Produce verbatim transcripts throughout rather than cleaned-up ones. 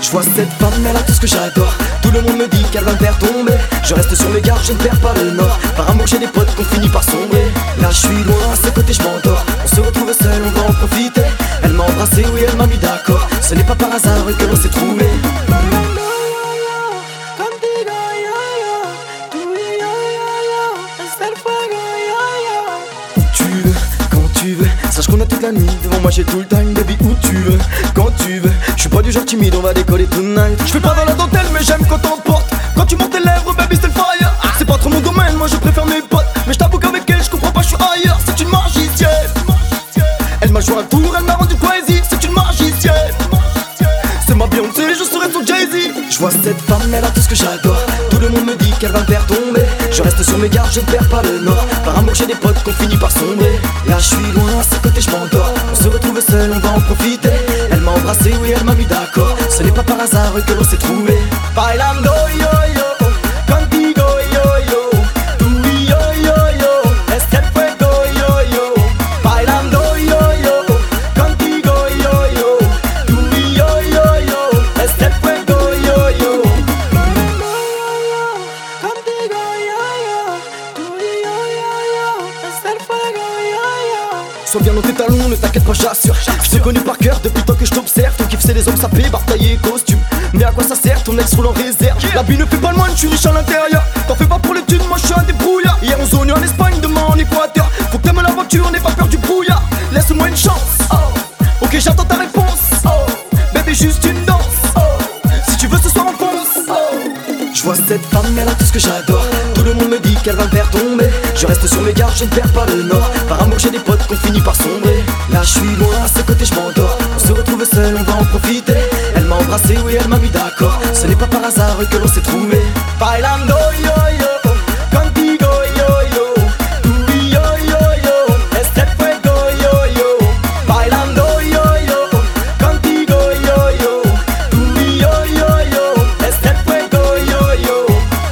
Je vois cette femme, elle a tout ce que j'adore. Tout le monde me dit qu'elle va me faire tomber. Je reste sur mes gardes, je ne perds pas le nord. Par amour j'ai des potes qu'on finit par sombrer. Là je suis loin, à ses côtés je m'endors. On se retrouve seul, on va en profiter. Elle m'a embrassé, oui elle m'a mis d'accord. Ce n'est pas par hasard que l'on s'est trouvé. Sache qu'on a toute la nuit, devant moi j'ai tout le time. Baby où tu veux, quand tu veux. Je suis pas du genre timide, on va décoller tonight. Je fais pas dans la dentelle mais j'aime quand on porte. Quand tu montes tes lèvres baby c'est le fire. C'est pas trop mon domaine, moi je préfère mes potes. Mais je t'avoue qu'avec elle je comprends pas, je suis ailleurs. C'est une magicienne. Elle m'a joué un tour, elle m'a rendu crazy. C'est une magicienne. C'est ma Beyoncé, je serai son Jay-Z. Je vois cette femme, elle a tout ce que j'adore. Tout le monde me dit qu'elle va me faire tomber. Je reste sur mes gardes, je ne perds pas le nord. Par amour j'ai des potes qu'on finit par sombrer. Là je suis loin, à ses côtés je m'endors. On se retrouve seul, on va en profiter. Elle m'a embrassé, oui elle m'a mis d'accord. Ce n'est pas par hasard que l'on s'est trouvé. Bailando yo yo, contigo yo yo. Tu y yo yo yo, es el fuego yo yo. Bailando yo yo, contigo yo yo. Tu y yo yo yo, es el fuego yo yo. Contigo yo yo, tu y yo yo yo, es el fuego yo yo. Sois bien dans tes talons, ne t'inquiète pas, j'assure. Je t'ai connu par cœur depuis tant que je t'observe. Ton kiff c'est les hommes sapés, bataillés et costumes. Mais à quoi ça sert, ton ex roule en réserve. La vie ne fait pas le moine, je suis riche à l'intérieur. T'en fais pas pour les thunes, moi je suis un débrouillard. Hier on zone en Espagne, demain en Équateur. Faut que t'aimes l'aventure, n'aie pas peur du brouillard. Laisse-moi une chance, oh. Ok j'attends ta réponse, oh. Bébé juste une danse, oh. Si tu veux ce soir on fonce, oh. Je vois cette femme, elle a tout ce que j'adore. Tout le monde me dit qu'elle va me faire tomber. Je reste sur mes gardes, je ne perds pas le nord. Par amour j'ai des potes qu'on finit par sombrer. Là je suis loin, à ses côtés je m'endors. On se retrouve seul, on va en profiter. Elle m'a embrassé, oui elle m'a mis d'accord. Ce n'est pas par hasard que l'on s'est trouvé. Bailando yo yo, contigo yo yo. Tu y yo yo yo, es el fuego yo yo. Bailando yo yo, contigo yo yo. Tu y yo yo yo, es el fuego yo yo.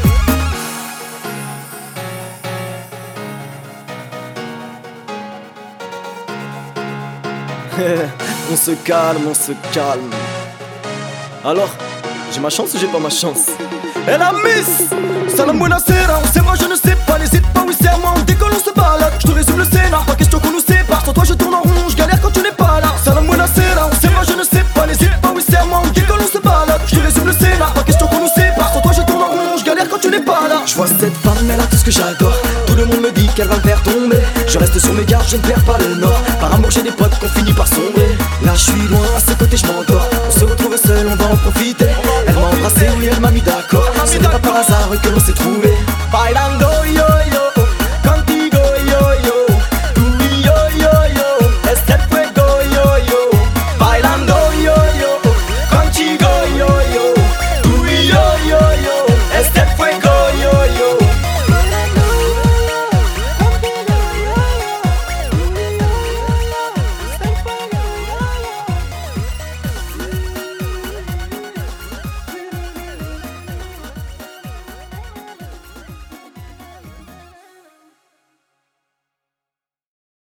On se calme, on se calme. Alors, j'ai ma chance ou j'ai pas ma chance? Et la miss, ça la buena cera. On s'aimera, je ne sais pas, n'hésite pas, oui serre-moi. On décolle, on se balade, je te résume le scénar. Pas question qu'on nous sépare, sans toi je tourne en rond, je galère quand tu n'es pas là. Ça la buena cera. On s'aimera, je ne sais pas, n'hésite pas, oui serre-moi. On décolle, on se balade, je te résume le scénar. Pas question qu'on nous sépare, sans toi je tourne en rond, je galère quand tu n'es pas là. Je vois cette femme, elle a tout ce que j'adore. Tout le monde me dit qu'elle va me faire tomber. Je reste sur mes gardes, je ne perds pas le nord. Par amour j'ai des potes qu'on finit par sombrer. Là je suis loin, à ses côtés je m'endors. On se retrouve seul, on va en profiter. Elle m'a embrassé, oui elle m'a mis d'accord. Ce n'est pas par hasard que l'on s'est trouvé. Bailando yo